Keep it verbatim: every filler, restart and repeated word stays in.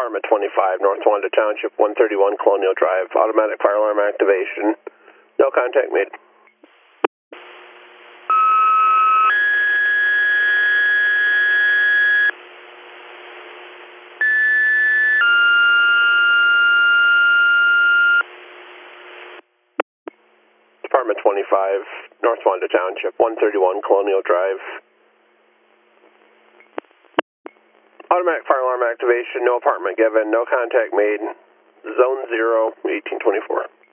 Department twenty-five, North Wanda Township, one thirty-one Colonial Drive. Automatic fire alarm activation. No contact made. Department twenty-five, North Wanda Township, one thirty-one Colonial Drive. Automatic fire alarm activation, no apartment given, no contact made. Zone zero, eighteen twenty-four.